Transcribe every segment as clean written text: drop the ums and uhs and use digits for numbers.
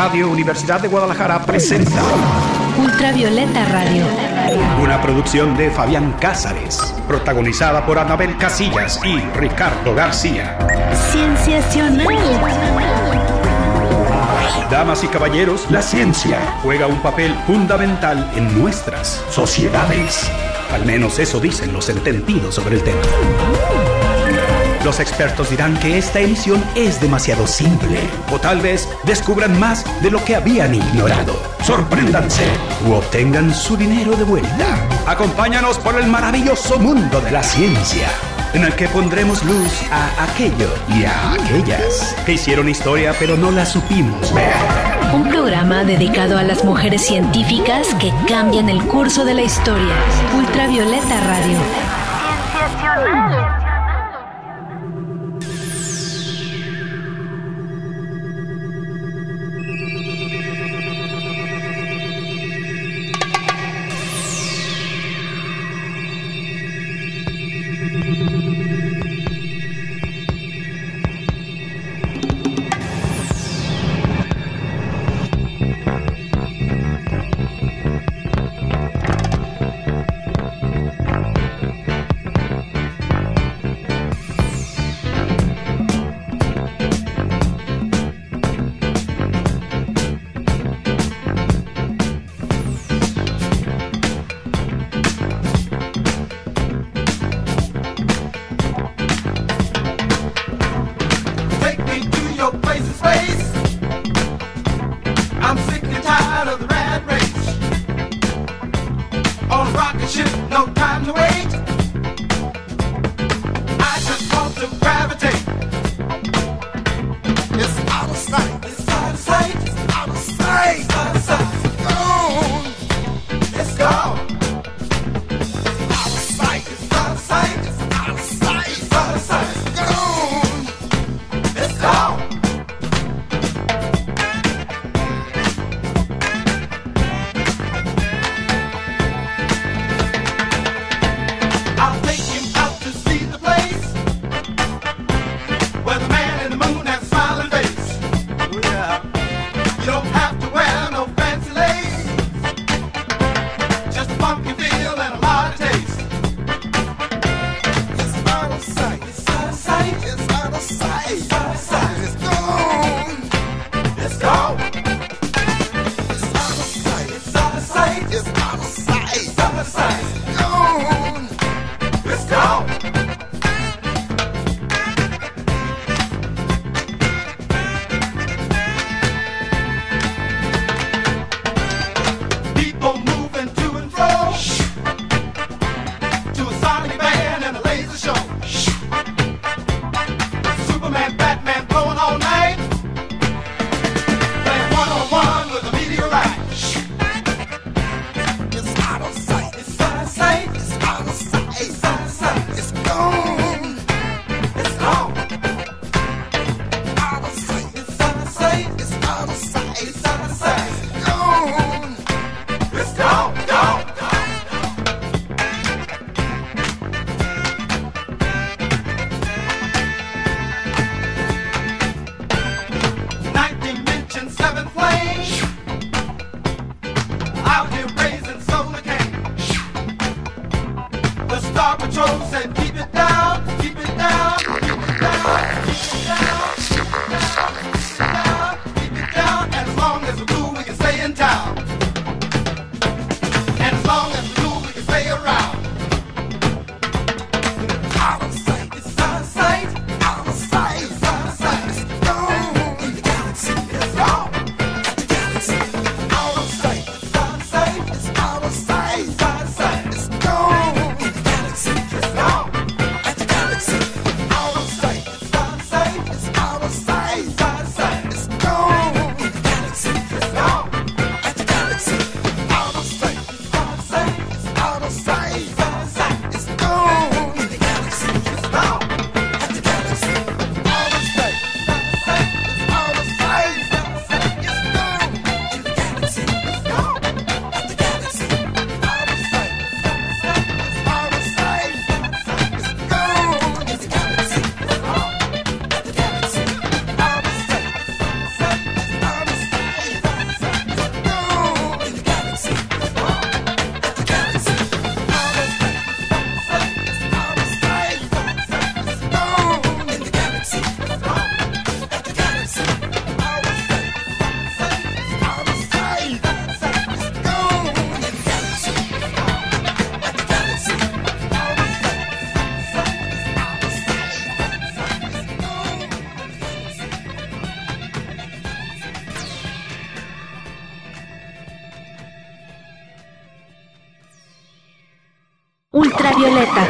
Radio Universidad de Guadalajara presenta Ultravioleta Radio, una producción de Fabián Cázares, protagonizada por Anabel Casillas y Ricardo García. Cienciacional. Damas y caballeros, la ciencia juega un papel fundamental en nuestras sociedades. Al menos eso dicen los entendidos sobre el tema. Los expertos dirán que esta emisión es demasiado simple, o tal vez descubran más de lo que habían ignorado. Sorpréndanse u obtengan su dinero de vuelta. Acompáñanos por el maravilloso mundo de la ciencia, en el que pondremos luz a aquello y a aquellas que hicieron historia pero no la supimos ver. Un programa dedicado a las mujeres científicas que cambian el curso de la historia. Ultravioleta Radio. Cienciacional. Ultravioleta.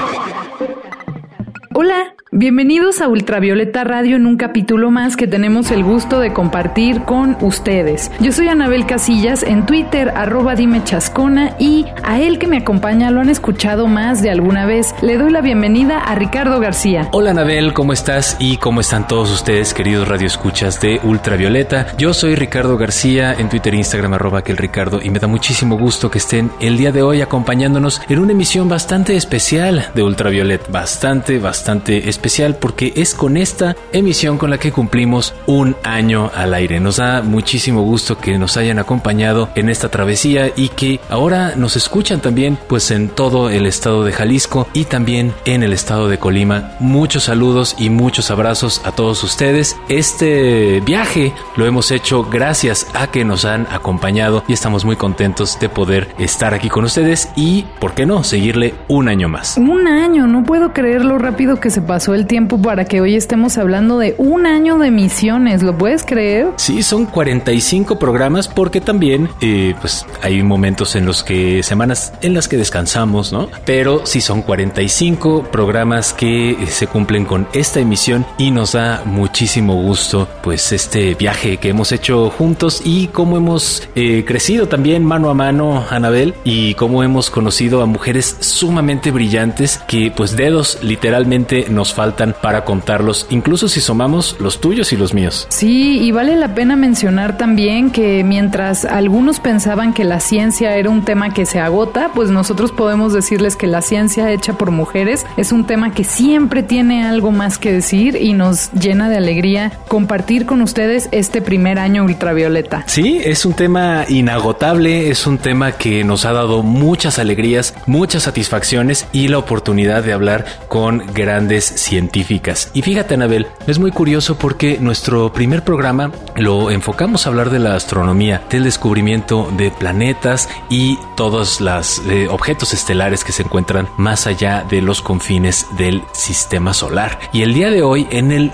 Hola, bienvenidos a Ultravioleta Radio en un capítulo más que tenemos el gusto de compartir con ustedes. Yo soy Anabel Casillas, en Twitter, @dimechascona, y a él que me acompaña lo han escuchado más de alguna vez. Le doy la bienvenida a Ricardo García. Hola Anabel, ¿cómo estás? Y ¿cómo están todos ustedes, queridos radioescuchas de Ultravioleta? Yo soy Ricardo García, en Twitter e Instagram, @aquelricardo, y me da muchísimo gusto que estén el día de hoy acompañándonos en una emisión bastante especial de Ultravioleta. Bastante especial, porque es con esta emisión con la que cumplimos un año al aire. Nos da muchísimo gusto que nos hayan acompañado en esta travesía y que ahora nos escuchan también pues en todo el estado de Jalisco y también en el estado de Colima. Muchos saludos y muchos abrazos a todos ustedes. Este viaje lo hemos hecho gracias a que nos han acompañado y estamos muy contentos de poder estar aquí con ustedes y, ¿por qué no?, seguirle un año más. Un año, no puedo creer lo rápido que se pasó el tiempo para que hoy estemos hablando de un año de emisiones. ¿Lo puedes creer? Sí, son 45 programas porque también pues hay momentos en los que, semanas en las que descansamos, ¿no? Pero sí son 45 programas que se cumplen con esta emisión y nos da muchísimo gusto pues este viaje que hemos hecho juntos y cómo hemos crecido también mano a mano, Anabel, y cómo hemos conocido a mujeres sumamente brillantes que pues dedos literalmente nos faltan para contarlos, incluso si sumamos los tuyos y los míos. Sí, y vale la pena mencionar también que mientras algunos pensaban que la ciencia era un tema que se agota, pues nosotros podemos decirles que la ciencia hecha por mujeres es un tema que siempre tiene algo más que decir y nos llena de alegría compartir con ustedes este primer año Ultravioleta. Sí, es un tema inagotable, es un tema que nos ha dado muchas alegrías, muchas satisfacciones y la oportunidad de hablar con grandes científicas. Y fíjate, Anabel, es muy curioso porque nuestro primer programa lo enfocamos a hablar de la astronomía, del descubrimiento de planetas y todos los objetos estelares que se encuentran más allá de los confines del sistema solar. Y el día de hoy, en el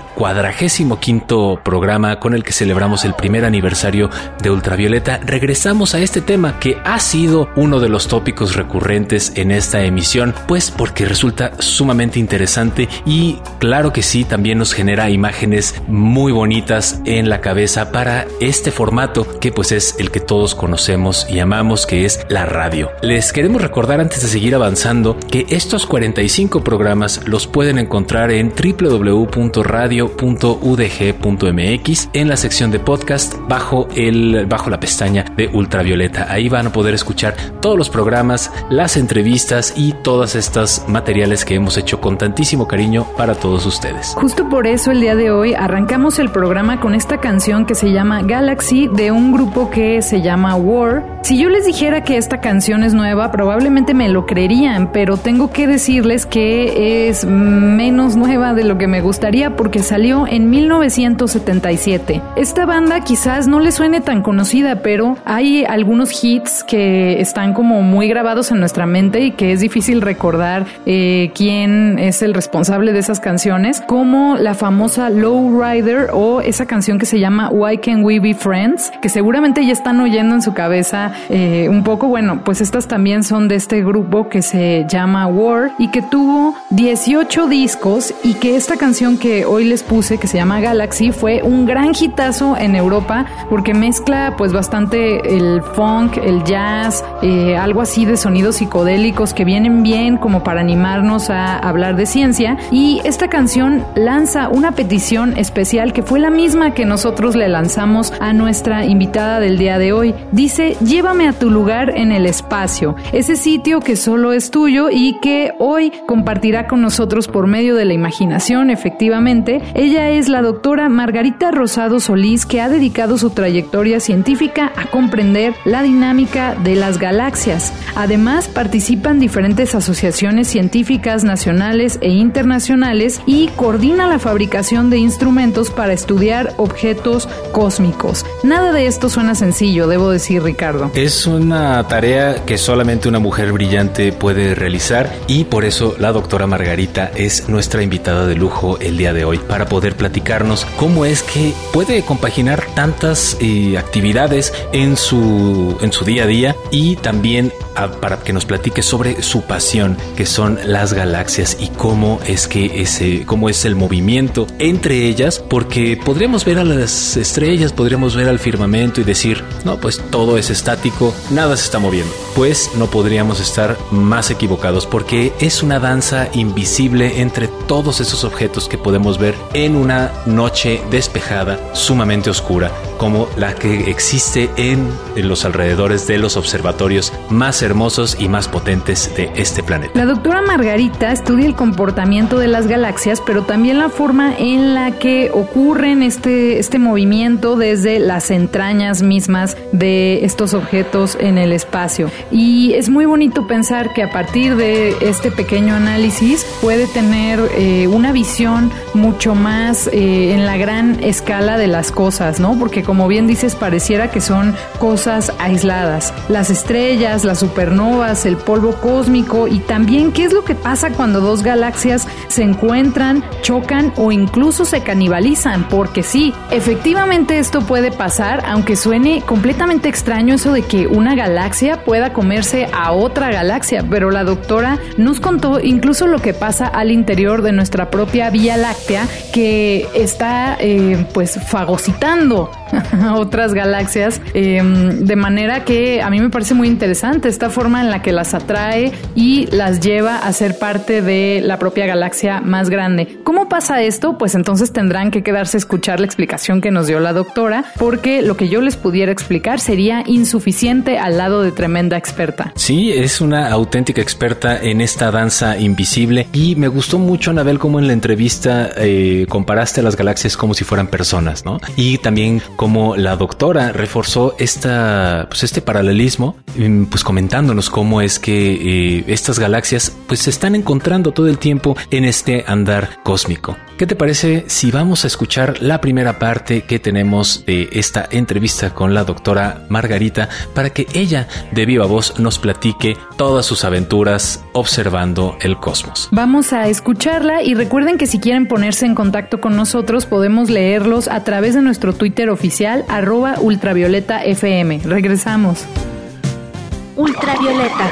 45º programa con el que celebramos el primer aniversario de Ultravioleta, regresamos a este tema que ha sido uno de los tópicos recurrentes en esta emisión, pues porque resulta sumamente interesante y claro que sí, también nos genera imágenes muy bonitas en la cabeza para este formato que pues es el que todos conocemos y amamos, que es la radio. Les queremos recordar antes de seguir avanzando que estos 45 programas los pueden encontrar en www.radio.udg.mx en la sección de podcast bajo la pestaña de Ultravioleta. Ahí van a poder escuchar todos los programas, las entrevistas y todos estos materiales que hemos hecho con tantísimo cariño para todos ustedes. Justo por eso el día de hoy arrancamos el programa con esta canción que se llama Galaxy, de un grupo que se llama War. Si yo les dijera que esta canción es nueva, probablemente me lo creerían, pero tengo que decirles que es menos nueva de lo que me gustaría porque salió en 1977. Esta banda quizás no les suene tan conocida, pero hay algunos hits que están como muy grabados en nuestra mente y que es difícil recordar quién es el responsable de esas canciones, como la famosa Lowrider o esa canción que se llama Why Can't We Be Friends, que seguramente ya están oyendo en su cabeza un poco. Bueno, pues estas también son de este grupo que se llama War y que tuvo 18 discos, y que esta canción que hoy les puse, que se llama Galaxy, fue un gran hitazo en Europa porque mezcla pues bastante el funk, el jazz, algo así de sonidos psicodélicos que vienen bien como para animarnos a hablar de ciencia. Y esta canción lanza una petición especial que fue la misma que nosotros le lanzamos a nuestra invitada del día de hoy. Dice: llévame a tu lugar en el espacio, ese sitio que solo es tuyo y que hoy compartirá con nosotros por medio de la imaginación. Efectivamente, ella es la doctora Margarita Rosado Solís, que ha dedicado su trayectoria científica a comprender la dinámica de las galaxias. Además, participan diferentes asociaciones científicas nacionales e internacionales internacionales y coordina la fabricación de instrumentos para estudiar objetos cósmicos. Nada de esto suena sencillo, debo decir, Ricardo. Es una tarea que solamente una mujer brillante puede realizar y por eso la doctora Margarita es nuestra invitada de lujo el día de hoy para poder platicarnos cómo es que puede compaginar tantas actividades en su día a día y también para que nos platique sobre su pasión, que son las galaxias y cómo es el movimiento entre ellas, porque podríamos ver a las estrellas, podríamos ver al firmamento y decir, no, pues todo es estático, nada se está moviendo. Pues no podríamos estar más equivocados, porque es una danza invisible entre todos esos objetos que podemos ver en una noche despejada, sumamente oscura, como la que existe en los alrededores de los observatorios más hermosos y más potentes de este planeta. La doctora Margarita estudia el comportamiento de las galaxias, pero también la forma en la que ocurren este movimiento desde las entrañas mismas de estos objetos en el espacio. Y es muy bonito pensar que a partir de este pequeño análisis puede tener una visión mucho más en la gran escala de las cosas, ¿no? Porque como bien dices, pareciera que son cosas aisladas. Las estrellas, las supernovas, el polvo cósmico y también qué es lo que pasa cuando dos galaxias se encuentran, chocan o incluso se canibalizan, porque sí, efectivamente esto puede pasar, aunque suene completamente extraño eso de que una galaxia pueda comerse a otra galaxia, pero la doctora nos contó incluso lo que pasa al interior de nuestra propia Vía Láctea, que está pues fagocitando a otras galaxias, de manera que a mí me parece muy interesante esta forma en la que las atrae y las lleva a ser parte de la propia galaxia más grande. ¿Cómo pasa esto? Pues entonces tendrán que quedarse a escuchar la explicación que nos dio la doctora, porque lo que yo les pudiera explicar sería insuficiente al lado de tremenda experta. Sí, es una auténtica experta en esta danza invisible y me gustó mucho, Anabel, cómo en la entrevista comparaste a las galaxias como si fueran personas, ¿no? Y también cómo la doctora reforzó este paralelismo, pues comentándonos cómo es que estas galaxias pues se están encontrando todo el tiempo en este andar cósmico. ¿Qué te parece si vamos a escuchar la primera parte que tenemos de esta entrevista con la doctora Margarita para que ella de viva voz nos platique todas sus aventuras observando el cosmos? Vamos a escucharla y recuerden que si quieren ponerse en contacto con nosotros podemos leerlos a través de nuestro Twitter oficial @ultravioletafm. Regresamos. Ultravioleta.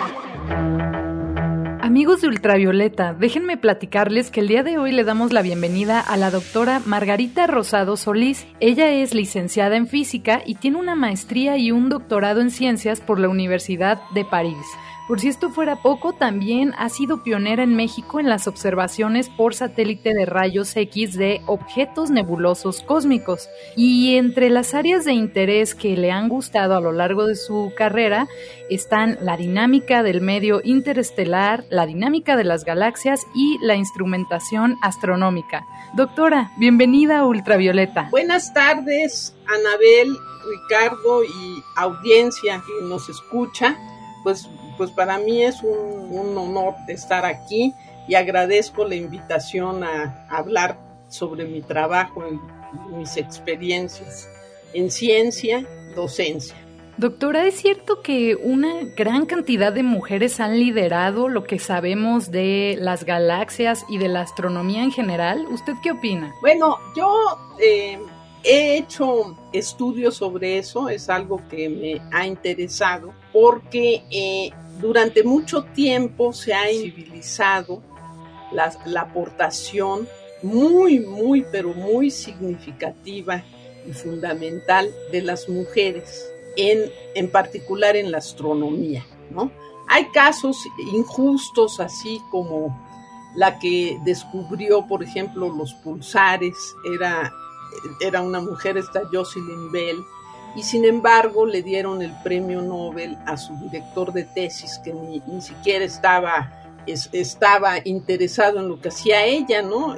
Amigos de Ultravioleta, déjenme platicarles que el día de hoy le damos la bienvenida a la doctora Margarita Rosado Solís. Ella es licenciada en física y tiene una maestría y un doctorado en ciencias por la Universidad de París. Por si esto fuera poco, también ha sido pionera en México en las observaciones por satélite de rayos X de objetos nebulosos cósmicos. Y entre las áreas de interés que le han gustado a lo largo de su carrera están la dinámica del medio interestelar, la dinámica de las galaxias y la instrumentación astronómica. Doctora, bienvenida a Ultravioleta. Buenas tardes, Anabel, Ricardo y audiencia que nos escucha. Pues para mí es un honor estar aquí y agradezco la invitación a hablar sobre mi trabajo y mis experiencias en ciencia, docencia. Doctora, ¿es cierto que una gran cantidad de mujeres han liderado lo que sabemos de las galaxias y de la astronomía en general? ¿Usted qué opina? Bueno, yo he hecho estudios sobre eso, es algo que me ha interesado porque durante mucho tiempo se ha civilizado la aportación muy, pero muy significativa y fundamental de las mujeres, en particular en la astronomía, ¿no? Hay casos injustos, así como la que descubrió, por ejemplo, los pulsares, era una mujer, esta Jocelyn Bell, y sin embargo le dieron el premio Nobel a su director de tesis, que ni siquiera estaba interesado en lo que hacía ella, ¿no?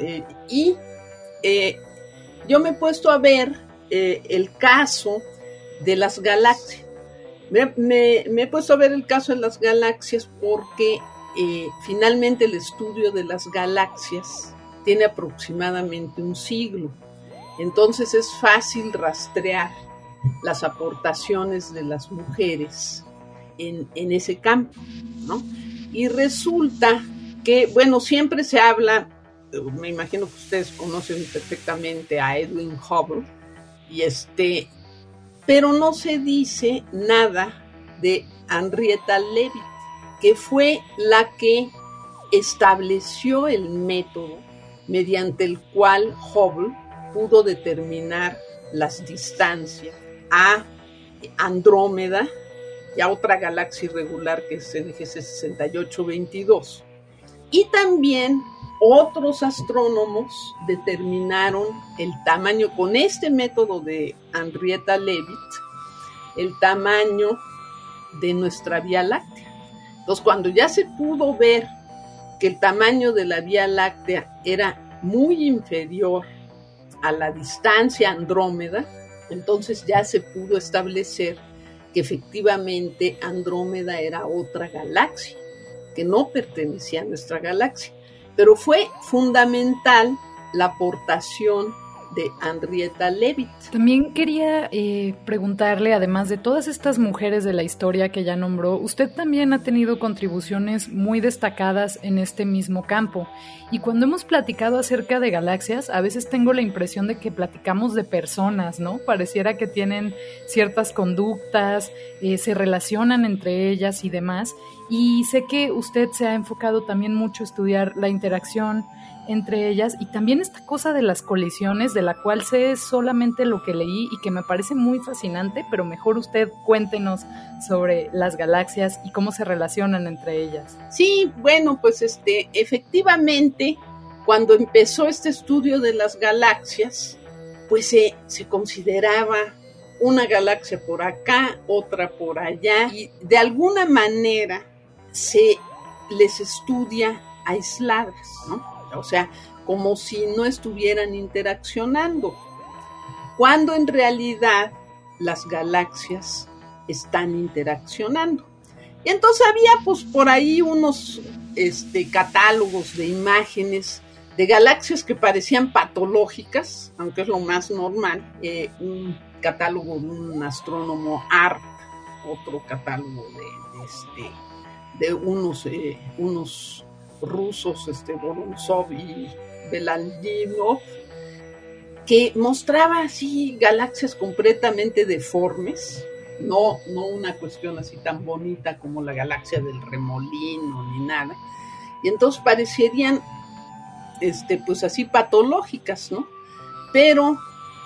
Yo me he puesto a ver el caso de las galaxias. Me he puesto a ver el caso de las galaxias porque finalmente el estudio de las galaxias tiene aproximadamente un siglo. Entonces es fácil rastrear las aportaciones de las mujeres en ese campo, ¿no? Y resulta que, bueno, siempre se habla, me imagino que ustedes conocen perfectamente a Edwin Hubble, pero no se dice nada de Henrietta Leavitt, que fue la que estableció el método mediante el cual Hubble pudo determinar las distancias a Andrómeda y a otra galaxia irregular que es NGC 6822. Y también otros astrónomos determinaron el tamaño, con este método de Henrietta Leavitt, el tamaño de nuestra Vía Láctea. Entonces, cuando ya se pudo ver que el tamaño de la Vía Láctea era muy inferior a la distancia Andrómeda, entonces ya se pudo establecer que efectivamente Andrómeda era otra galaxia, que no pertenecía a nuestra galaxia. Pero fue fundamental la aportación de Henrietta Leavitt. También quería preguntarle, además de todas estas mujeres de la historia que ya nombró, usted también ha tenido contribuciones muy destacadas en este mismo campo. Y cuando hemos platicado acerca de galaxias, a veces tengo la impresión de que platicamos de personas, ¿no? Pareciera que tienen ciertas conductas, se relacionan entre ellas y demás. Y sé que usted se ha enfocado también mucho a estudiar la interacción entre ellas y también esta cosa de las colisiones, de la cual sé solamente lo que leí y que me parece muy fascinante, pero mejor usted cuéntenos sobre las galaxias y cómo se relacionan entre ellas. Sí, bueno, pues efectivamente, cuando empezó este estudio de las galaxias, pues se consideraba una galaxia por acá, otra por allá, y de alguna manera se les estudia aisladas, ¿no? O sea, como si no estuvieran interaccionando, cuando en realidad las galaxias están interaccionando. Y entonces había pues por ahí unos catálogos de imágenes de galaxias que parecían patológicas, aunque es lo más normal, un catálogo de un astrónomo Arp, otro catálogo de unos rusos, Vorontsov y Belanginov, que mostraba así galaxias completamente deformes, no una cuestión así tan bonita como la galaxia del remolino ni nada, y entonces parecerían pues así patológicas, ¿no? Pero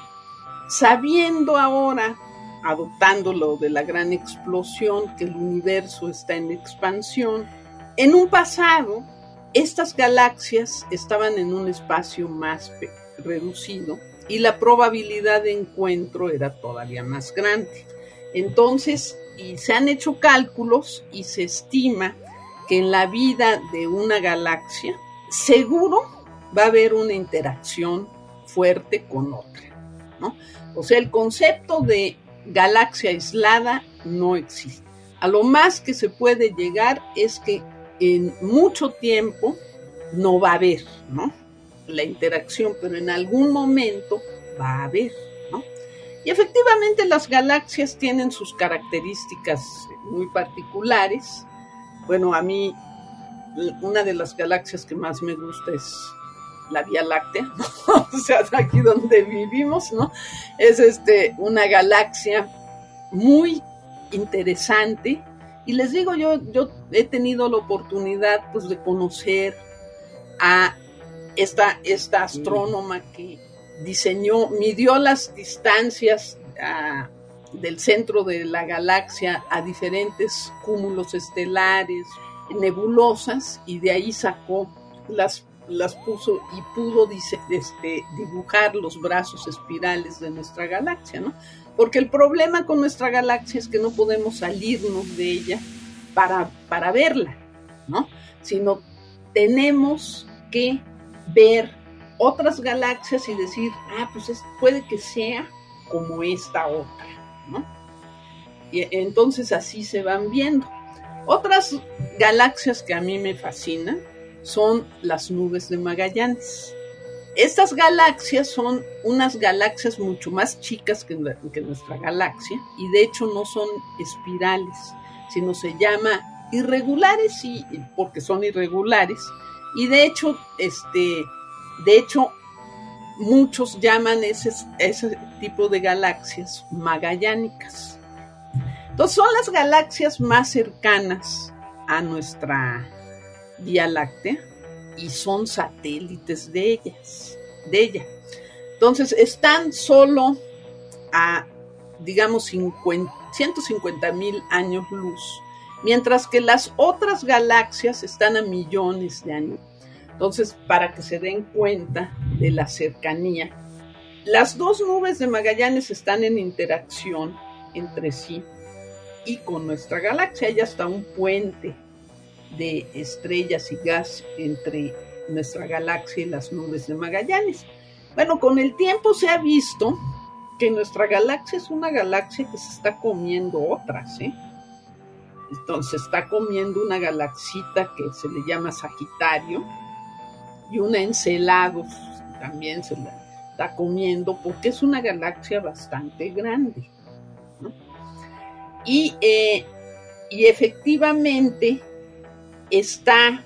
sabiendo ahora, adoptando lo de la gran explosión, que el universo está en expansión, en un pasado estas galaxias estaban en un espacio más reducido y la probabilidad de encuentro era todavía más grande. Entonces, y se han hecho cálculos y se estima que en la vida de una galaxia seguro va a haber una interacción fuerte con otra, ¿no? O sea, el concepto de galaxia aislada no existe. A lo más que se puede llegar es que en mucho tiempo no va a haber, ¿no?, la interacción, pero en algún momento va a haber, ¿no? Y efectivamente las galaxias tienen sus características muy particulares. Bueno, a mí una de las galaxias que más me gusta es la Vía Láctea, ¿no? O sea, aquí donde vivimos, ¿no? Es una galaxia muy interesante. Y les digo, yo he tenido la oportunidad pues de conocer a esta astrónoma que midió las distancias del centro de la galaxia a diferentes cúmulos estelares, nebulosas, y de ahí sacó, las puso y pudo dibujar los brazos espirales de nuestra galaxia, ¿no? Porque el problema con nuestra galaxia es que no podemos salirnos de ella para verla, ¿no? Sino tenemos que ver otras galaxias y decir, pues puede que sea como esta otra, ¿no? Y entonces así se van viendo. Otras galaxias que a mí me fascinan son las nubes de Magallanes. Estas galaxias son unas galaxias mucho más chicas que nuestra galaxia, y de hecho no son espirales, sino se llama irregulares, porque son irregulares, y de hecho muchos llaman ese tipo de galaxias magallánicas. Entonces son las galaxias más cercanas a nuestra Vía Láctea y son satélites de ella. Entonces están solo a, digamos, 150,000 años luz, mientras que las otras galaxias están a millones de años. Entonces, para que se den cuenta de la cercanía, las dos nubes de Magallanes están en interacción entre sí y con nuestra galaxia. Hay hasta un puente de estrellas y gas entre nuestra galaxia y las nubes de Magallanes. Bueno, con el tiempo se ha visto que nuestra galaxia es una galaxia que se está comiendo otras, ¿eh? Entonces está comiendo una galaxita que se le llama Sagitario, y una Enceladus también se la está comiendo, porque es una galaxia bastante grande, ¿no? Y efectivamente está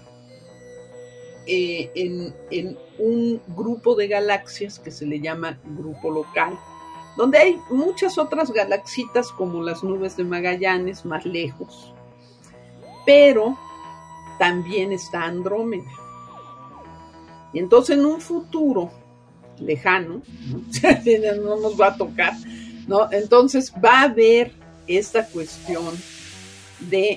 en un grupo de galaxias que se le llama grupo local, donde hay muchas otras galaxitas como las nubes de Magallanes más lejos, pero también está Andrómeda. Y entonces en un futuro lejano, no nos va a tocar, ¿no? Entonces va a haber esta cuestión de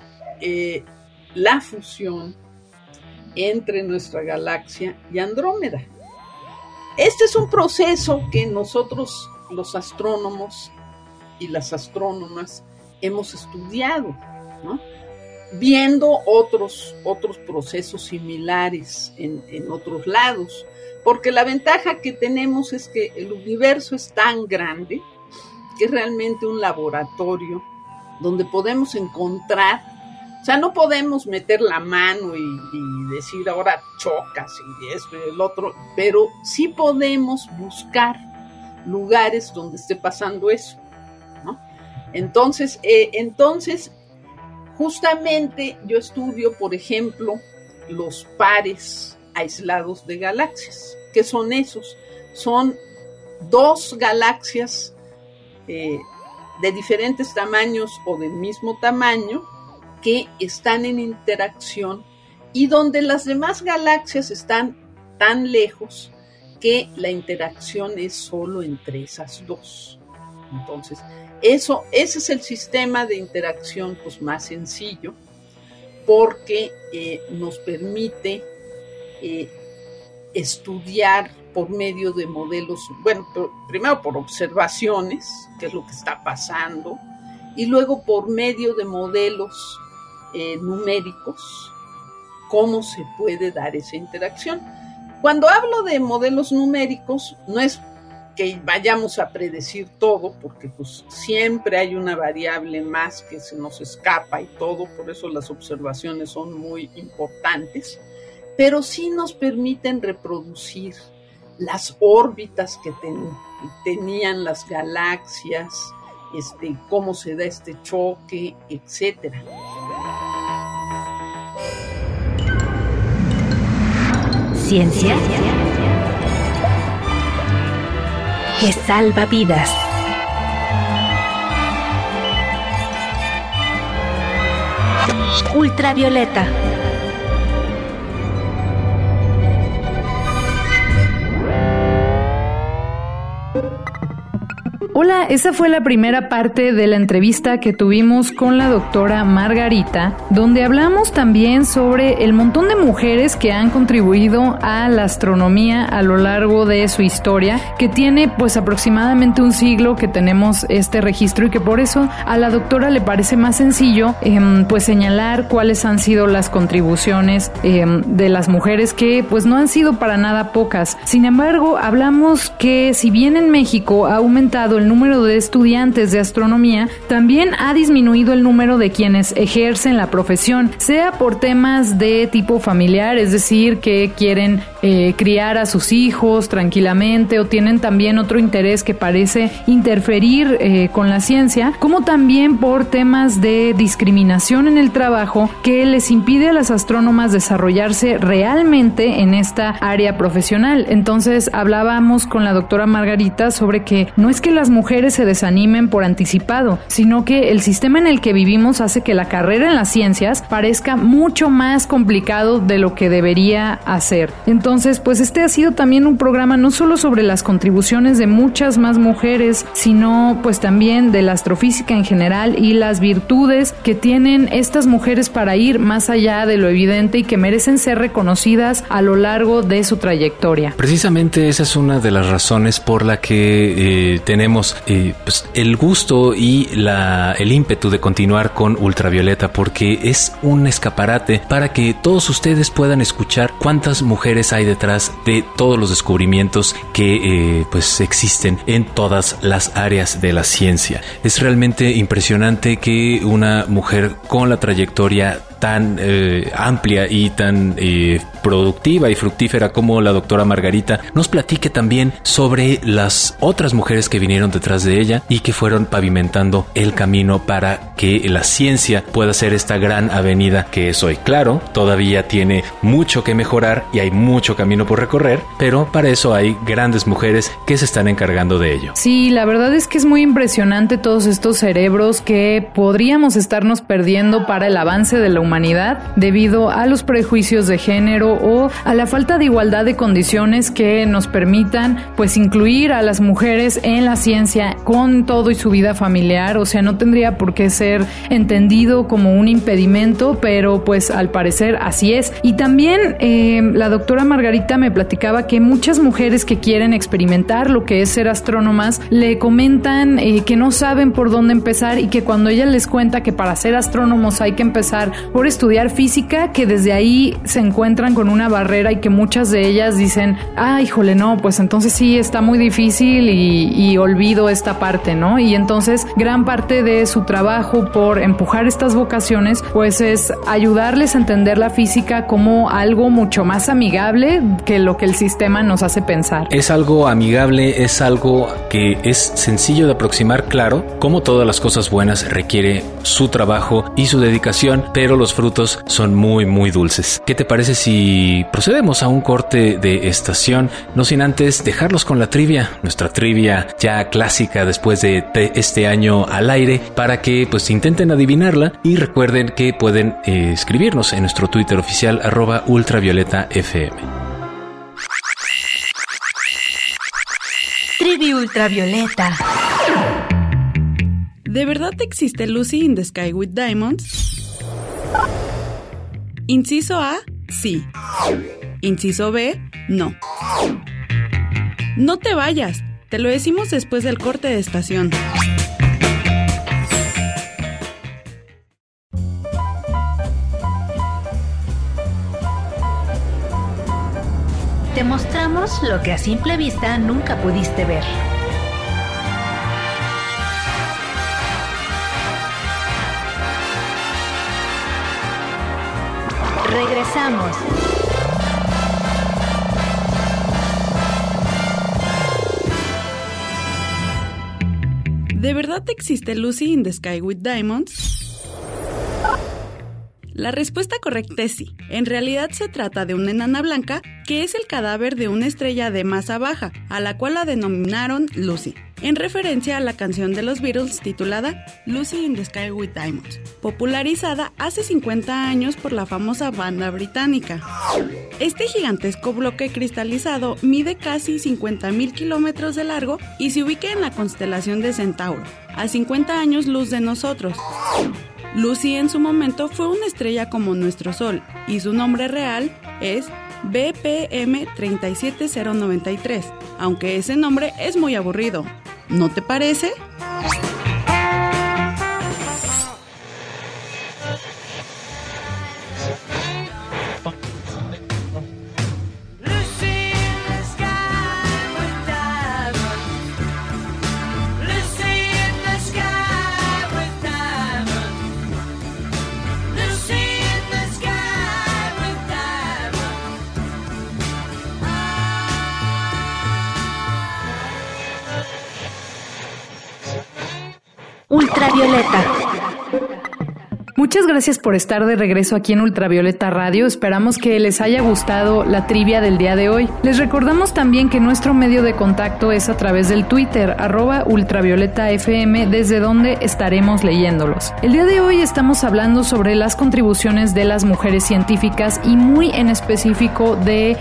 la fusión entre nuestra galaxia y Andrómeda. Este es un proceso que nosotros, los astrónomos y las astrónomas, hemos estudiado, ¿no? Viendo otros procesos similares en otros lados, porque la ventaja que tenemos es que el universo es tan grande que es realmente un laboratorio donde podemos encontrar, o sea, no podemos meter la mano y decir ahora chocas y esto y el otro, pero sí podemos buscar lugares donde esté pasando eso, ¿no? Entonces, justamente yo estudio, por ejemplo, los pares aislados de galaxias. ¿Qué son esos? Son dos galaxias de diferentes tamaños o del mismo tamaño que están en interacción y donde las demás galaxias están tan lejos que la interacción es solo entre esas dos. Entonces, ese es el sistema de interacción pues, más sencillo, porque nos permite estudiar por medio de modelos, bueno, primero por observaciones, qué es lo que está pasando, y luego por medio de modelos numéricos, cómo se puede dar esa interacción. Cuando hablo de modelos numéricos, no es que vayamos a predecir todo, porque pues siempre hay una variable más que se nos escapa y todo, por eso las observaciones son muy importantes, pero sí nos permiten reproducir las órbitas que tenían las galaxias, cómo se da este choque, etcétera. Ciencia que salva vidas. Ultravioleta. Hola, esa fue la primera parte de la entrevista que tuvimos con la doctora Margarita, donde hablamos también sobre el montón de mujeres que han contribuido a la astronomía a lo largo de su historia, que tiene pues aproximadamente un siglo que tenemos este registro y que por eso a la doctora le parece más sencillo pues señalar cuáles han sido las contribuciones de las mujeres, que pues no han sido para nada pocas. Sin embargo, hablamos que si bien en México ha aumentado el número de estudiantes de astronomía, también ha disminuido el número de quienes ejercen la profesión, sea por temas de tipo familiar, es decir, que quieren criar a sus hijos tranquilamente o tienen también otro interés que parece interferir con la ciencia, como también por temas de discriminación en el trabajo que les impide a las astrónomas desarrollarse realmente en esta área profesional. Entonces hablábamos con la doctora Margarita sobre que no es que las mujeres se desanimen por anticipado, sino que el sistema en el que vivimos hace que la carrera en las ciencias parezca mucho más complicado de lo que debería hacer. Entonces, pues este ha sido también un programa no solo sobre las contribuciones de muchas más mujeres, sino pues también de la astrofísica en general y las virtudes que tienen estas mujeres para ir más allá de lo evidente y que merecen ser reconocidas a lo largo de su trayectoria. Precisamente esa es una de las razones por la que tenemos pues el gusto y el ímpetu de continuar con Ultravioleta, porque es un escaparate para que todos ustedes puedan escuchar cuántas mujeres hay detrás de todos los descubrimientos que pues existen en todas las áreas de la ciencia. Es realmente impresionante que una mujer con la trayectoria tan amplia y tan productiva y fructífera como la doctora Margarita nos platique también sobre las otras mujeres que vinieron detrás de ella y que fueron pavimentando el camino para que la ciencia pueda ser esta gran avenida que es hoy. Claro, todavía tiene mucho que mejorar y hay mucho camino por recorrer, pero para eso hay grandes mujeres que se están encargando de ello. Sí, la verdad es que es muy impresionante todos estos cerebros que podríamos estarnos perdiendo para el avance de la humanidad debido a los prejuicios de género o a la falta de igualdad de condiciones que nos permitan pues incluir a las mujeres en la ciencia con todo y su vida familiar. O sea, no tendría por qué ser entendido como un impedimento, pero pues al parecer así es. Y también la doctora Margarita me platicaba que muchas mujeres que quieren experimentar lo que es ser astrónomas le comentan que no saben por dónde empezar y que cuando ella les cuenta que para ser astrónomos hay que empezar por estudiar física, que desde ahí se encuentran con una barrera y que muchas de ellas dicen, híjole, no, pues entonces sí está muy difícil y olvido esta parte, ¿no? Y entonces gran parte de su trabajo por empujar estas vocaciones pues es ayudarles a entender la física como algo mucho más amigable que lo que el sistema nos hace pensar. Es algo amigable, es algo que es sencillo de aproximar, claro, como todas las cosas buenas requiere su trabajo y su dedicación, pero los frutos son muy muy dulces. ¿Qué te parece si procedemos a un corte de estación, no sin antes dejarlos con la trivia, nuestra trivia ya clásica después de este año al aire, para que pues intenten adivinarla y recuerden que pueden escribirnos en nuestro Twitter oficial @ultravioletafm. Trivia Ultravioleta. ¿De verdad existe Lucy in the Sky with Diamonds? Inciso A, sí. Inciso B, no. No te vayas, te lo decimos después del corte de estación. Te mostramos lo que a simple vista nunca pudiste ver. Regresamos. ¿De verdad existe Lucy in the Sky with Diamonds? La respuesta correcta es sí. En realidad se trata de una enana blanca que es el cadáver de una estrella de masa baja, a la cual la denominaron Lucy, en referencia a la canción de los Beatles titulada Lucy in the Sky with Diamonds, popularizada hace 50 años por la famosa banda británica. Este gigantesco bloque cristalizado mide casi 50,000 kilómetros de largo y se ubica en la constelación de Centauro, a 50 años luz de nosotros. Lucy en su momento fue una estrella como nuestro Sol y su nombre real es BPM 37093, aunque ese nombre es muy aburrido. ¿No te parece? Ultravioleta. Muchas gracias por estar de regreso aquí en Ultravioleta Radio. Esperamos que les haya gustado la trivia del día de hoy. Les recordamos también que nuestro medio de contacto es a través del Twitter, @ultravioletafm, desde donde estaremos leyéndolos. El día de hoy estamos hablando sobre las contribuciones de las mujeres científicas y muy en específico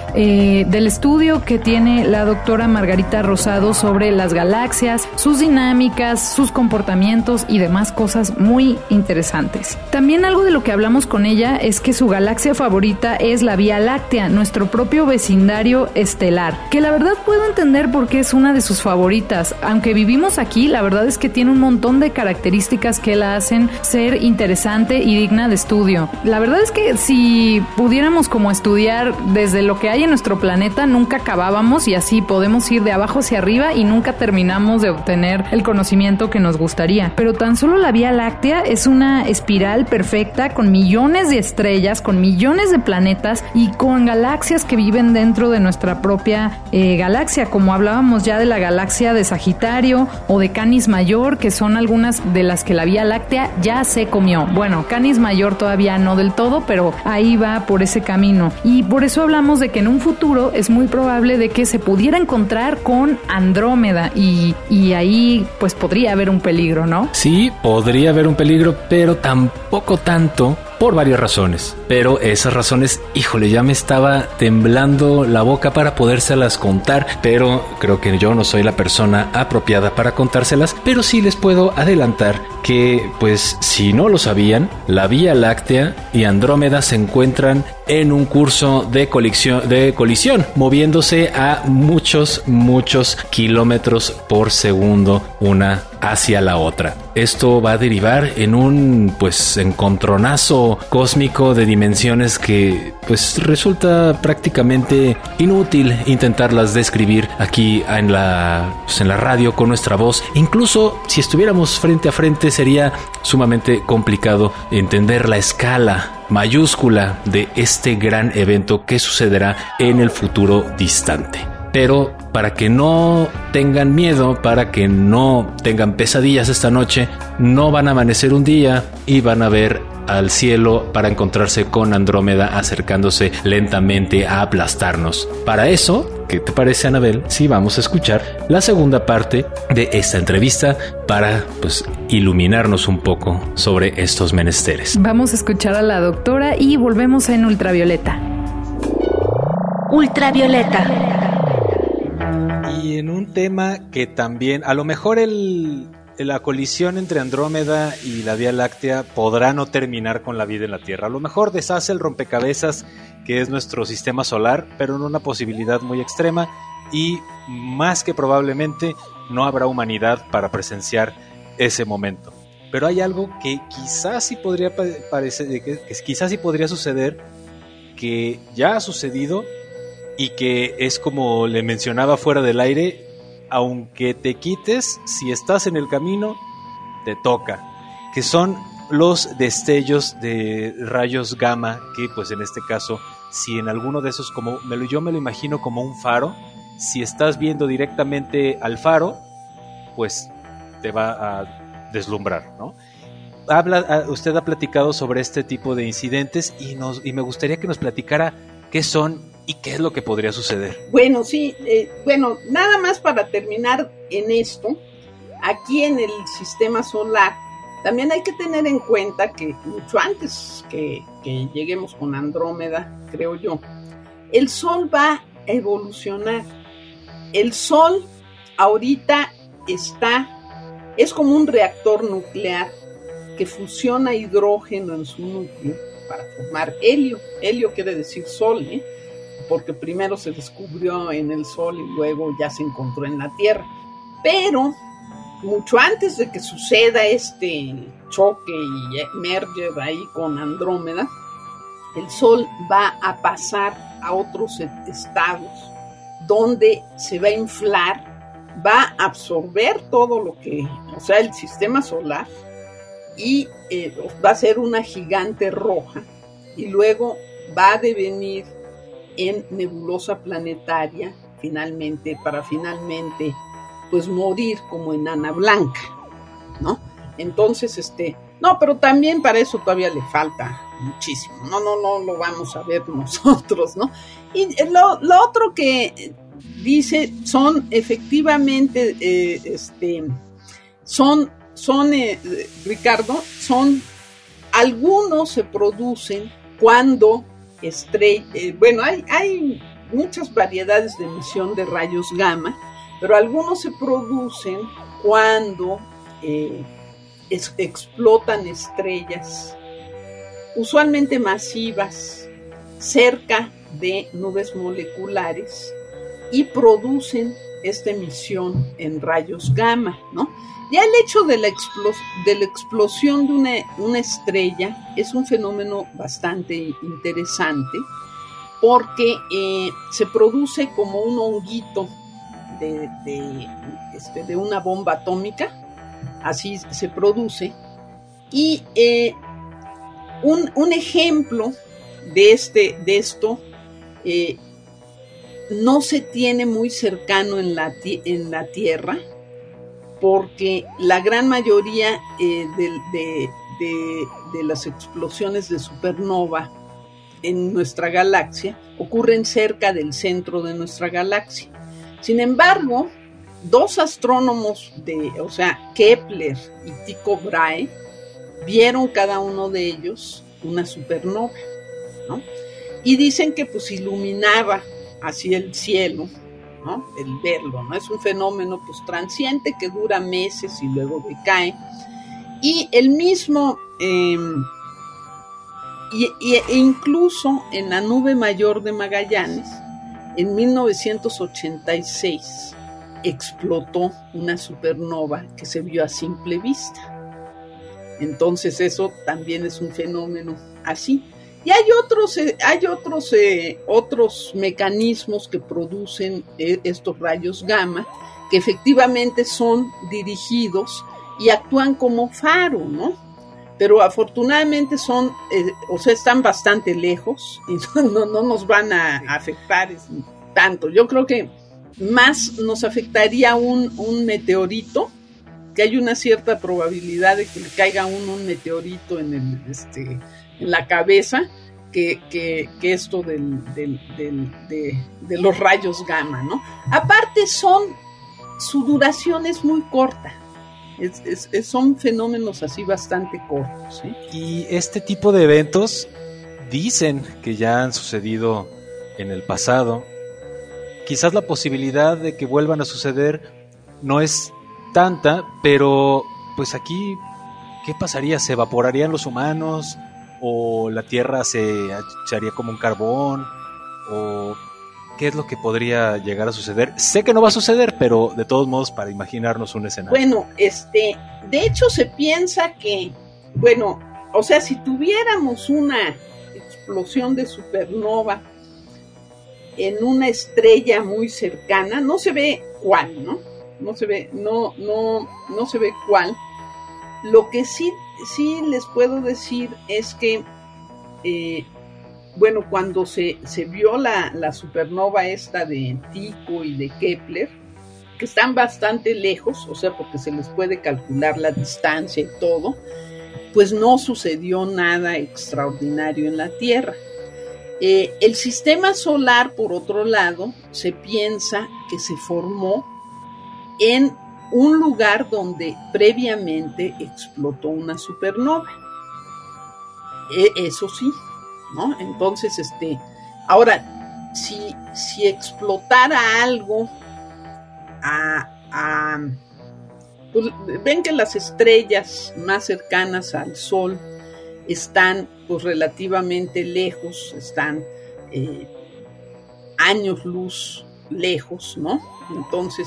del estudio que tiene la doctora Margarita Rosado sobre las galaxias, sus dinámicas, sus comportamientos y demás cosas muy interesantes. También algo de lo que hablamos con ella es que su galaxia favorita es la Vía Láctea, nuestro propio vecindario estelar, que la verdad puedo entender por qué es una de sus favoritas. Aunque vivimos aquí, la verdad es que tiene un montón de características que la hacen ser interesante y digna de estudio. La verdad es que si pudiéramos como estudiar desde lo que hay en nuestro planeta, nunca acabábamos y así podemos ir de abajo hacia arriba y nunca terminamos de obtener el conocimiento que nos gustaría. Pero tan solo la Vía Láctea es una espiral perfecta con millones de estrellas, con millones de planetas y con galaxias que viven dentro de nuestra propia galaxia, como hablábamos ya de la galaxia de Sagitario o de Canis Mayor, que son algunas de las que la Vía Láctea ya se comió. Bueno, Canis Mayor todavía no del todo, pero ahí va por ese camino. Y por eso hablamos de que en un futuro es muy probable de que se pudiera encontrar con Andrómeda y ahí pues podría haber un peligro, ¿no? Sí, podría haber un peligro, pero tampoco tanto, por varias razones. Pero esas razones, híjole, ya me estaba temblando la boca para podérselas contar, pero creo que yo no soy la persona apropiada para contárselas, pero sí les puedo adelantar que, pues, si no lo sabían, la Vía Láctea y Andrómeda se encuentran en un curso de colisión, moviéndose a muchos kilómetros por segundo una hacia la otra. Esto va a derivar en un, pues, encontronazo cósmico de dimensiones que, pues, resulta prácticamente inútil intentarlas describir aquí en la radio con nuestra voz. Incluso si estuviéramos frente a frente sería sumamente complicado entender la escala mayúscula de este gran evento que sucederá en el futuro distante. Pero para que no tengan miedo, para que no tengan pesadillas esta noche, no van a amanecer un día y van a ver al cielo para encontrarse con Andrómeda acercándose lentamente a aplastarnos. Para eso, ¿qué te parece, Anabel, si vamos a escuchar la segunda parte de esta entrevista para, pues, iluminarnos un poco sobre estos menesteres? Vamos a escuchar a la doctora y volvemos en Ultravioleta. Ultravioleta. Y en un tema que también, a lo mejor la colisión entre Andrómeda y la Vía Láctea podrá no terminar con la vida en la Tierra. A lo mejor deshace el rompecabezas que es nuestro sistema solar, pero en una posibilidad muy extrema, y más que probablemente no habrá humanidad para presenciar ese momento. Pero hay algo que quizás sí podría quizás sí podría suceder, que ya ha sucedido y que es como le mencionaba fuera del aire: aunque te quites, si estás en el camino, te toca. Que son los destellos de rayos gamma, que pues en este caso, si en alguno de esos, yo me lo imagino como un faro, si estás viendo directamente al faro, pues te va a deslumbrar, ¿no? Usted ha platicado sobre este tipo de incidentes y me gustaría que nos platicara qué son y qué es lo que podría suceder. Bueno, sí, nada más para terminar en esto, aquí en el sistema solar, también hay que tener en cuenta que mucho antes que lleguemos con Andrómeda, creo yo, el Sol va a evolucionar. El Sol ahorita es como un reactor nuclear que fusiona hidrógeno en su núcleo para formar helio. Helio quiere decir Sol, porque primero se descubrió en el Sol y luego ya se encontró en la Tierra. Pero mucho antes de que suceda este choque y merger ahí con Andrómeda, el Sol va a pasar a otros estados donde se va a inflar, va a absorber todo lo que, o sea, el sistema solar, y va a ser una gigante roja, y luego va a devenir en nebulosa planetaria para finalmente pues morir como enana blanca, ¿no? Entonces, no, pero también para eso todavía le falta muchísimo. No lo vamos a ver nosotros, ¿no? Y lo otro que dice son efectivamente, Ricardo, algunos se producen cuando hay muchas variedades de emisión de rayos gamma, pero algunos se producen cuando explotan estrellas, usualmente masivas, cerca de nubes moleculares y producen esta emisión en rayos gamma, ¿no? Ya el hecho de la explosión de una estrella es un fenómeno bastante interesante porque se produce como un honguito de una bomba atómica, así se produce, y un ejemplo de esto no se tiene muy cercano en la Tierra, porque la gran mayoría de las explosiones de supernova en nuestra galaxia ocurren cerca del centro de nuestra galaxia. Sin embargo, 2 astrónomos Kepler y Tycho Brahe, vieron cada uno de ellos una supernova, ¿no? Y dicen que pues iluminaba así el cielo, ¿no? El verlo, ¿no? Es un fenómeno pues transiente que dura meses y luego decae. Y el mismo, incluso en la nube mayor de Magallanes, en 1986, explotó una supernova que se vio a simple vista. Entonces eso también es un fenómeno así. Y hay otros mecanismos que producen estos rayos gamma, que efectivamente son dirigidos y actúan como faro, ¿no? Pero afortunadamente están bastante lejos y no nos van a afectar tanto. Yo creo que más nos afectaría un meteorito, que hay una cierta probabilidad de que le caiga un meteorito en la cabeza, que esto de los rayos gamma, ¿no? Aparte su duración es muy corta. Son fenómenos así bastante cortos, ¿eh? Y este tipo de eventos dicen que ya han sucedido en el pasado. Quizás la posibilidad de que vuelvan a suceder no es tanta, pero pues aquí, ¿qué pasaría? ¿Se evaporarían los humanos? ¿O la Tierra se echaría como un carbón? ¿O qué es lo que podría llegar a suceder? Sé que no va a suceder, pero de todos modos para imaginarnos un escenario. Bueno, de hecho se piensa que, si tuviéramos una explosión de supernova en una estrella muy cercana, no se ve cuál, ¿no? No se ve cuál. Lo que sí les puedo decir es que, cuando se vio la supernova esta de Tycho y de Kepler, que están bastante lejos, porque se les puede calcular la distancia y todo, pues no sucedió nada extraordinario en la Tierra. El sistema solar, por otro lado, se piensa que se formó en un lugar donde previamente explotó una supernova. Eso sí, ¿no? Entonces, ahora, si explotara algo pues, ven que las estrellas más cercanas al Sol están pues relativamente lejos, están años luz lejos, ¿no? Entonces,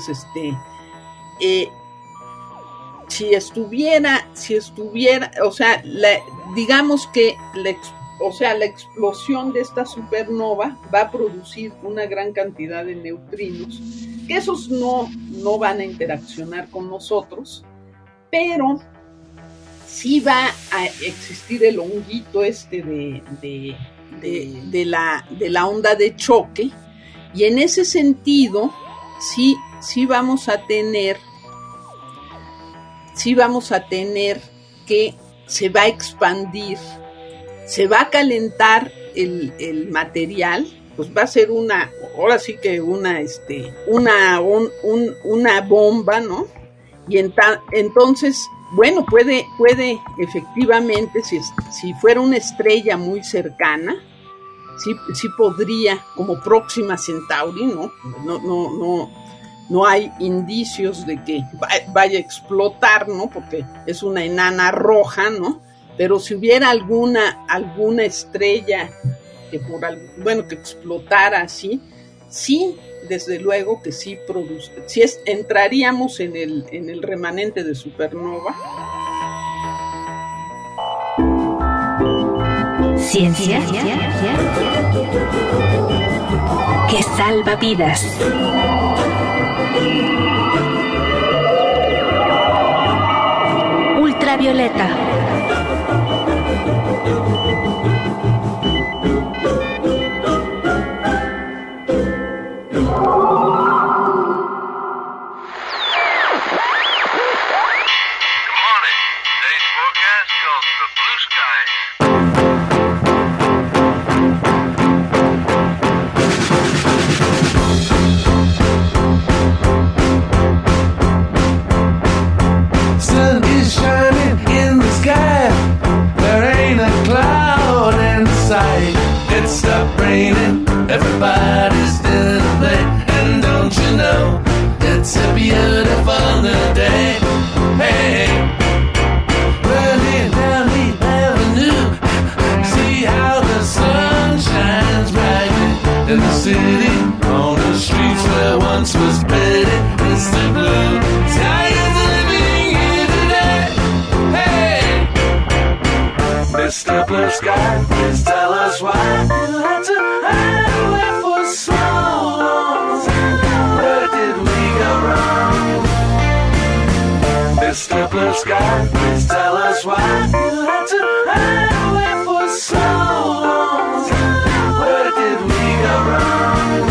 si estuviera, digamos que la explosión de esta supernova va a producir una gran cantidad de neutrinos, que esos no van a interaccionar con nosotros, pero sí va a existir el honguito de la onda de choque, y en ese sentido sí vamos a tener sí vamos a tener que se va a expandir, se va a calentar el material, pues va a ser ahora sí que una bomba, ¿no? Y entonces, bueno, puede efectivamente, si fuera una estrella muy cercana, sí podría, como Próxima Centauri, ¿no? No hay indicios de que vaya a explotar, ¿no? Porque es una enana roja, ¿no? Pero si hubiera alguna estrella que que explotara así, sí, desde luego que sí produce, entraríamos en el remanente de supernova. Ciencia que salva vidas. Ultravioleta. Everybody's still to play, and don't you know it's a beautiful new day? Hey, running down the avenue, see how the sun shines brightly in the city, on the streets where once was pretty. It's the blue sky is living here today. Hey, Mr. Blue Sky, please tell us why you had to hide away for so long. Where did we go wrong? Mr. Blue Sky, please tell us why you had to hide away for so long. Where did we go wrong?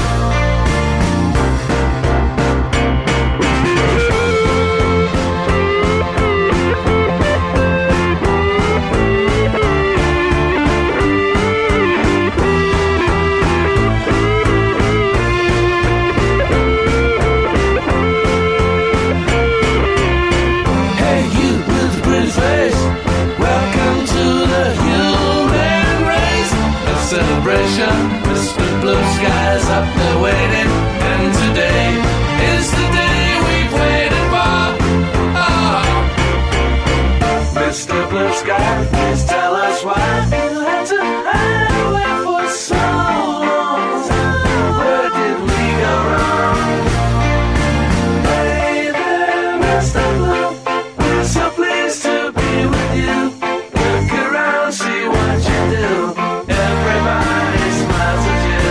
Mr. Blue Sky's up there waiting, and today is the day we've waited for. Oh, Mr. Blue Sky, please tell us why you had to hide away for so long. Where did we go wrong? Hey there, Mr. Blue, we're so pleased to be with you. Look around, see what you do. Everybody smiles at you.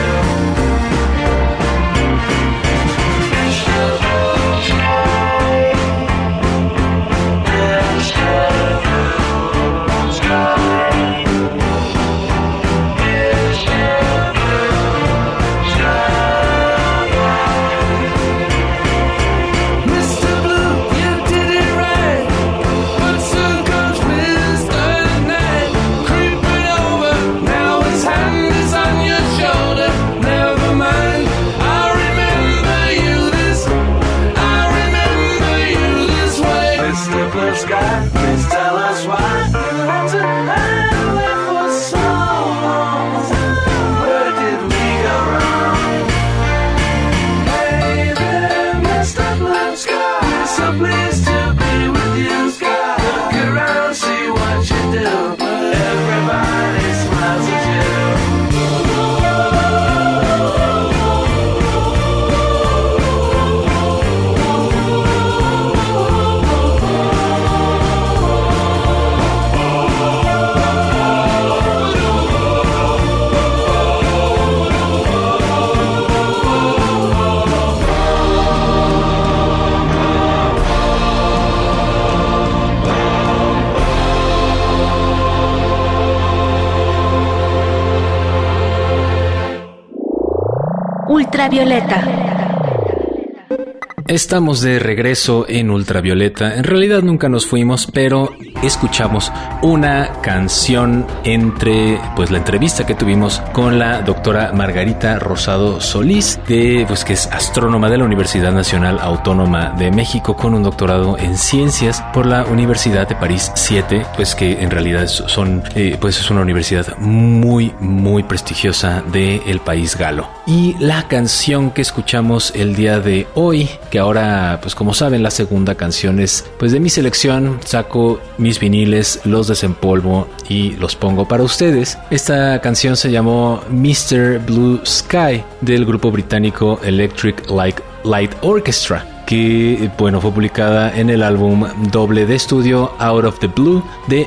Ultravioleta. Estamos de regreso en Ultravioleta. En realidad nunca nos fuimos, pero escuchamos una canción entre la entrevista que tuvimos con la doctora Margarita Rosado Solís, que es astrónoma de la Universidad Nacional Autónoma de México con un doctorado en ciencias por la Universidad de París 7, que en realidad es una universidad muy, muy prestigiosa del país galo. Y la canción que escuchamos el día de hoy, que ahora, como saben, la segunda canción es de mi selección. Saco mis viniles, los desempolvo y los pongo para ustedes. Esta canción se llamó Mr. Blue Sky del grupo británico Electric Light Orchestra, que fue publicada en el álbum doble de estudio Out of the Blue de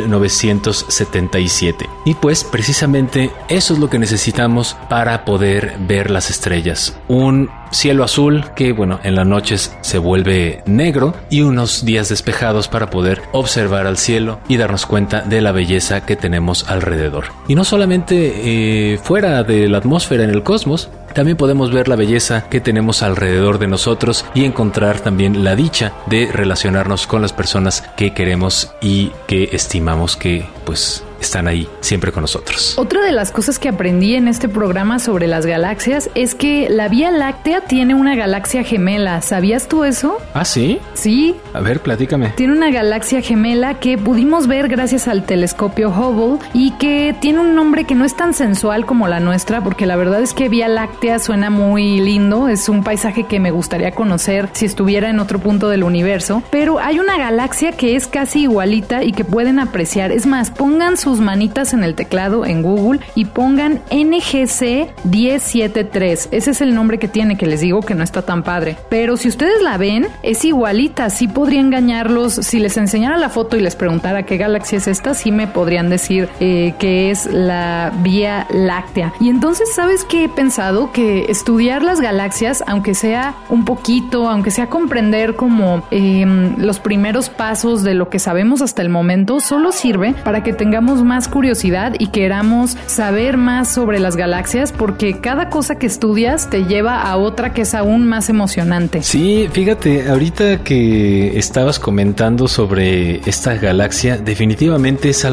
1977. Y precisamente eso es lo que necesitamos para poder ver las estrellas. Un cielo azul que en las noches se vuelve negro y unos días despejados para poder observar al cielo y darnos cuenta de la belleza que tenemos alrededor. Y no solamente fuera de la atmósfera en el cosmos, también podemos ver la belleza que tenemos alrededor de nosotros y encontrar también la dicha de relacionarnos con las personas que queremos y que estimamos que están ahí siempre con nosotros. Otra de las cosas que aprendí en este programa sobre las galaxias es que la Vía Láctea tiene una galaxia gemela. ¿Sabías tú eso? ¿Ah, sí? Sí. A ver, platícame. Tiene una galaxia gemela que pudimos ver gracias al telescopio Hubble y que tiene un nombre que no es tan sensual como la nuestra, porque la verdad es que Vía Láctea suena muy lindo. Es un paisaje que me gustaría conocer si estuviera en otro punto del universo. Pero hay una galaxia que es casi igualita y que pueden apreciar. Es más, pongan sus manitas en el teclado en Google y pongan NGC 1073. Ese es el nombre que tiene, que les digo que no está tan padre. Pero si ustedes la ven, es igualita. Sí podría engañarlos. Si les enseñara la foto y les preguntara qué galaxia es esta, sí me podrían decir que es la Vía Láctea. Y entonces, ¿sabes qué he pensado? Que estudiar las galaxias, aunque sea un poquito, aunque sea comprender como los primeros pasos de lo que sabemos hasta el momento, solo sirve para que tengamos más curiosidad y queramos saber más sobre las galaxias, porque cada cosa que estudias te lleva a otra que es aún más emocionante. Sí, fíjate, ahorita que estabas comentando sobre esta galaxia, definitivamente es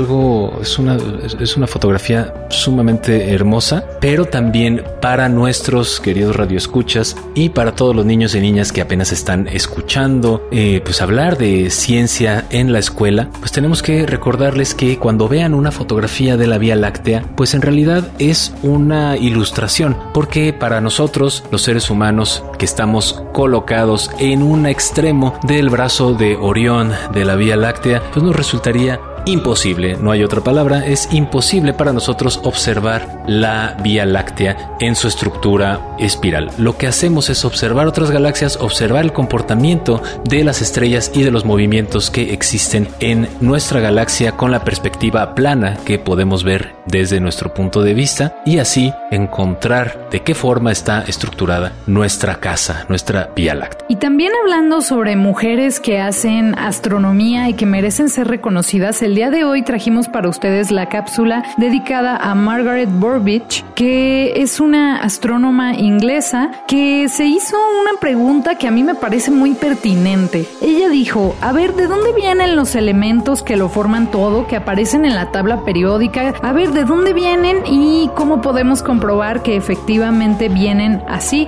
una fotografía sumamente hermosa, pero también para nuestros queridos radioescuchas y para todos los niños y niñas que apenas están escuchando hablar de ciencia en la escuela, tenemos que recordarles que cuando vean una fotografía de la Vía Láctea, en realidad es una ilustración, porque para nosotros, los seres humanos que estamos colocados en un extremo del brazo de Orión de la Vía Láctea, nos resultaría imposible, no hay otra palabra, es imposible para nosotros observar la Vía Láctea en su estructura espiral. Lo que hacemos es observar otras galaxias, observar el comportamiento de las estrellas y de los movimientos que existen en nuestra galaxia con la perspectiva plana que podemos ver desde nuestro punto de vista, y así encontrar de qué forma está estructurada nuestra casa, nuestra Vía Láctea. Y también hablando sobre mujeres que hacen astronomía y que merecen ser reconocidas, el día de hoy trajimos para ustedes la cápsula dedicada a Margaret Burbidge, que es una astrónoma inglesa que se hizo una pregunta que a mí me parece muy pertinente. Ella dijo, a ver, ¿de dónde vienen los elementos que lo forman todo, que aparecen en la tabla periódica? A ver, ¿de dónde vienen y cómo podemos comprobar que efectivamente vienen así?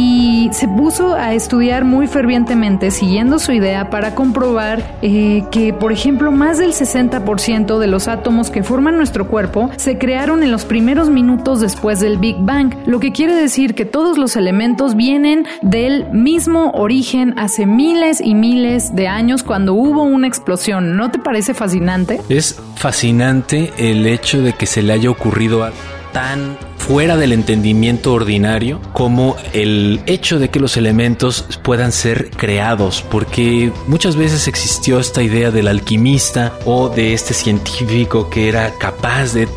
Y se puso a estudiar muy fervientemente, siguiendo su idea, para comprobar que, por ejemplo, más del 60% de los átomos que forman nuestro cuerpo se crearon en los primeros minutos después del Big Bang, lo que quiere decir que todos los elementos vienen del mismo origen hace miles y miles de años, cuando hubo una explosión. ¿No te parece fascinante? Es fascinante el hecho de que se le haya ocurrido algo tan fuera del entendimiento ordinario como el hecho de que los elementos puedan ser creados, porque muchas veces existió esta idea del alquimista o de este científico que era capaz de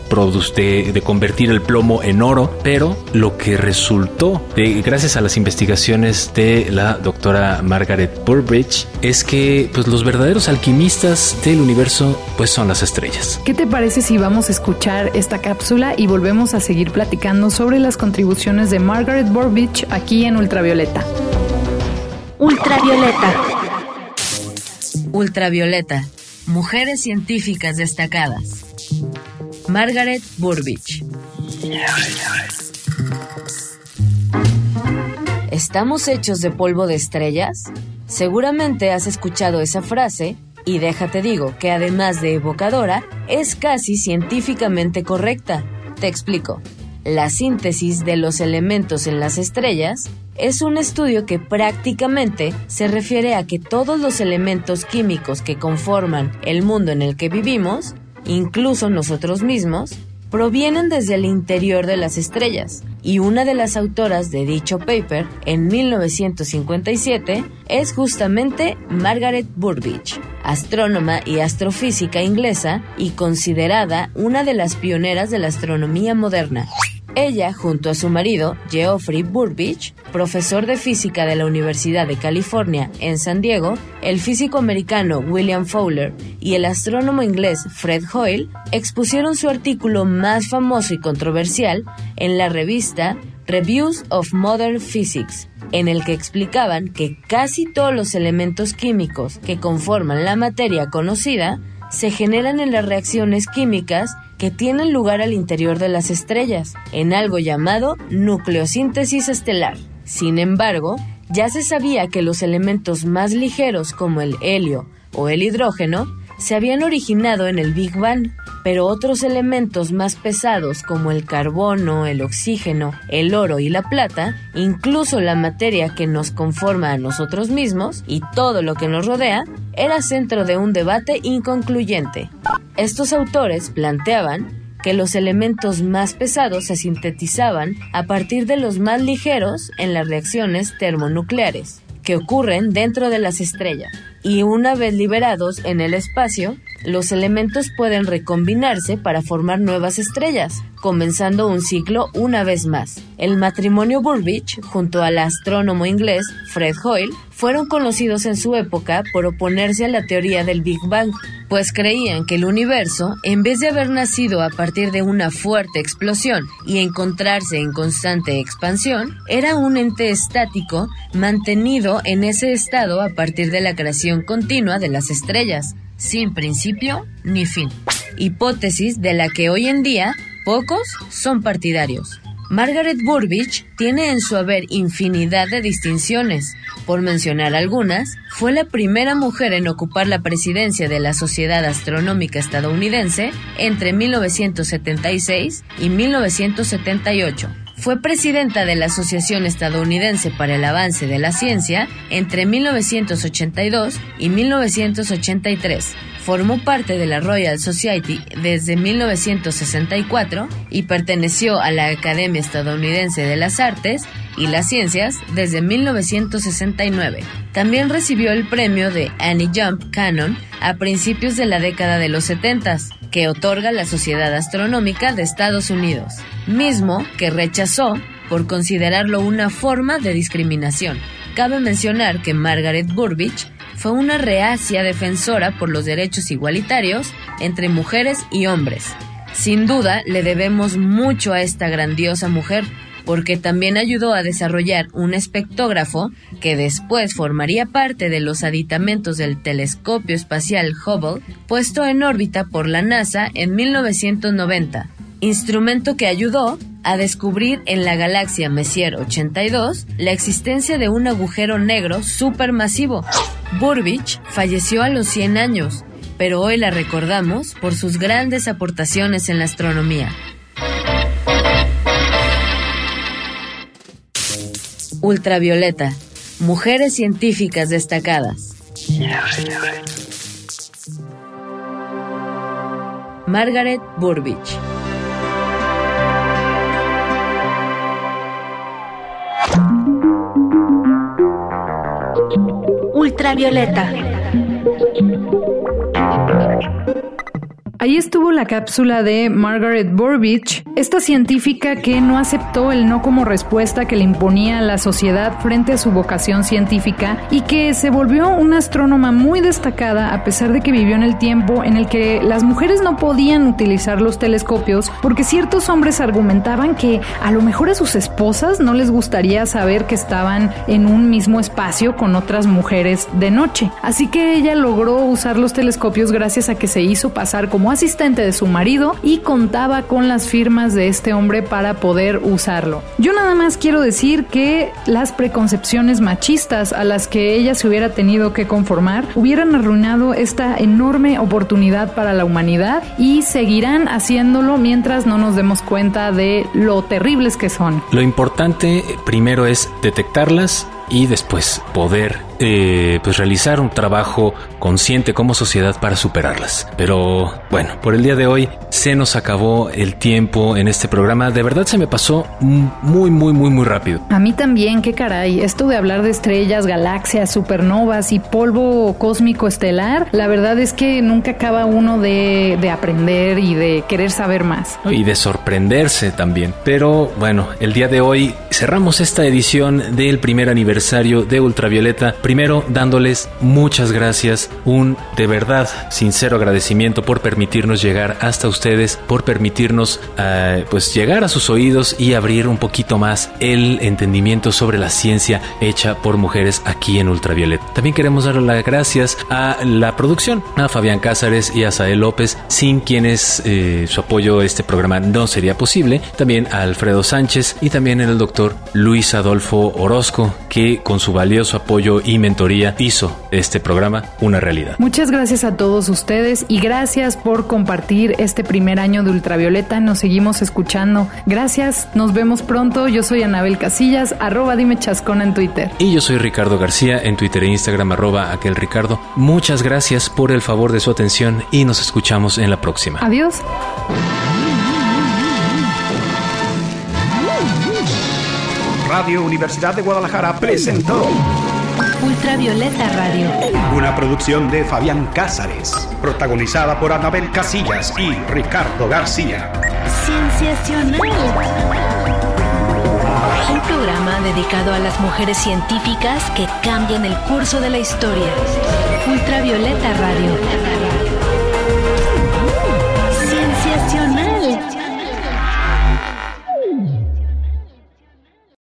convertir el plomo en oro, pero lo que resultó gracias a las investigaciones de la doctora Margaret Burbidge es que los verdaderos alquimistas del universo son las estrellas. ¿Qué te parece si vamos a escuchar esta cápsula y volvemos a seguir platicando sobre las contribuciones de Margaret Burbidge aquí en Ultravioleta? Ultravioleta. Ultravioleta. Mujeres científicas destacadas. Margaret Burbidge. ¿Estamos hechos de polvo de estrellas? Seguramente has escuchado esa frase, y déjate digo que además de evocadora, es casi científicamente correcta. Te explico. La síntesis de los elementos en las estrellas es un estudio que prácticamente se refiere a que todos los elementos químicos que conforman el mundo en el que vivimos, incluso nosotros mismos, provienen desde el interior de las estrellas. Y una de las autoras de dicho paper, en 1957, es justamente Margaret Burbidge, astrónoma y astrofísica inglesa y considerada una de las pioneras de la astronomía moderna. Ella, junto a su marido, Geoffrey Burbidge, profesor de física de la Universidad de California en San Diego, el físico americano William Fowler y el astrónomo inglés Fred Hoyle, expusieron su artículo más famoso y controversial en la revista Reviews of Modern Physics, en el que explicaban que casi todos los elementos químicos que conforman la materia conocida se generan en las reacciones químicas que tienen lugar al interior de las estrellas, en algo llamado nucleosíntesis estelar. Sin embargo, ya se sabía que los elementos más ligeros como el helio o el hidrógeno se habían originado en el Big Bang, pero otros elementos más pesados como el carbono, el oxígeno, el oro y la plata, incluso la materia que nos conforma a nosotros mismos y todo lo que nos rodea, era centro de un debate inconcluyente. Estos autores planteaban que los elementos más pesados se sintetizaban a partir de los más ligeros en las reacciones termonucleares, que ocurren dentro de las estrellas. Y una vez liberados en el espacio, los elementos pueden recombinarse para formar nuevas estrellas, comenzando un ciclo una vez más. El matrimonio Burbidge, junto al astrónomo inglés Fred Hoyle, fueron conocidos en su época por oponerse a la teoría del Big Bang, pues creían que el universo, en vez de haber nacido a partir de una fuerte explosión y encontrarse en constante expansión, era un ente estático mantenido en ese estado a partir de la creación continua de las estrellas, sin principio ni fin. Hipótesis de la que hoy en día pocos son partidarios. Margaret Burbidge tiene en su haber infinidad de distinciones. Por mencionar algunas, fue la primera mujer en ocupar la presidencia de la Sociedad Astronómica Estadounidense entre 1976 y 1978. Fue presidenta de la Asociación Estadounidense para el Avance de la Ciencia entre 1982 y 1983. Formó parte de la Royal Society desde 1964 y perteneció a la Academia Estadounidense de las Artes y las Ciencias desde 1969. También recibió el premio de Annie Jump Cannon a principios de la década de los 70s, que otorga la Sociedad Astronómica de Estados Unidos, mismo que rechazó por considerarlo una forma de discriminación. Cabe mencionar que Margaret Burbidge fue una reacia defensora por los derechos igualitarios entre mujeres y hombres. Sin duda, le debemos mucho a esta grandiosa mujer, porque también ayudó a desarrollar un espectógrafo que después formaría parte de los aditamentos del telescopio espacial Hubble, puesto en órbita por la NASA en 1990, instrumento que ayudó a descubrir en la galaxia Messier 82 la existencia de un agujero negro supermasivo. Burbidge falleció a los 100 años, pero hoy la recordamos por sus grandes aportaciones en la astronomía. Ultravioleta. Mujeres científicas destacadas. Margaret Burbidge. Ultravioleta. Ahí estuvo la cápsula de Margaret Burbidge, esta científica que no aceptó el no como respuesta que le imponía la sociedad frente a su vocación científica y que se volvió una astrónoma muy destacada a pesar de que vivió en el tiempo en el que las mujeres no podían utilizar los telescopios porque ciertos hombres argumentaban que a lo mejor a sus esposas no les gustaría saber que estaban en un mismo espacio con otras mujeres de noche. Así que ella logró usar los telescopios gracias a que se hizo pasar como asistente de su marido y contaba con las firmas de este hombre para poder usarlo. Yo nada más quiero decir que las preconcepciones machistas a las que ella se hubiera tenido que conformar hubieran arruinado esta enorme oportunidad para la humanidad y seguirán haciéndolo mientras no nos demos cuenta de lo terribles que son. Lo importante primero es detectarlas y después poder realizar un trabajo consciente como sociedad para superarlas. Pero bueno, por el día de hoy se nos acabó el tiempo en este programa. De verdad se me pasó muy rápido. A mí también, qué caray. Esto de hablar de estrellas, galaxias, supernovas y polvo cósmico estelar, la verdad es que nunca acaba uno de aprender y de querer saber más. Y de sorprenderse también. Pero bueno, el día de hoy cerramos esta edición del primer aniversario de Ultravioleta. Primero, dándoles muchas gracias, un de verdad sincero agradecimiento por permitirnos llegar hasta ustedes, por permitirnos llegar a sus oídos y abrir un poquito más el entendimiento sobre la ciencia hecha por mujeres aquí en Ultravioleta. También queremos dar las gracias a la producción, a Fabián Cázares y a Sael López, sin quienes su apoyo a este programa no sería posible. También a Alfredo Sánchez y también el doctor Luis Adolfo Orozco, que con su valioso apoyo y mentoría hizo este programa una realidad. Muchas gracias a todos ustedes y gracias por compartir este primer año de Ultravioleta. Nos seguimos escuchando. Gracias, nos vemos pronto. Yo soy Anabel Casillas, @dimechascona en Twitter. Y yo soy Ricardo García en Twitter e Instagram, @aquelricardo. Muchas gracias por el favor de su atención y nos escuchamos en la próxima. Adiós. Radio Universidad de Guadalajara presentó Ultravioleta Radio, una producción de Fabián Cázares, protagonizada por Anabel Casillas y Ricardo García. Cienciacional. Un programa dedicado a las mujeres científicas que cambian el curso de la historia. Ultravioleta Radio.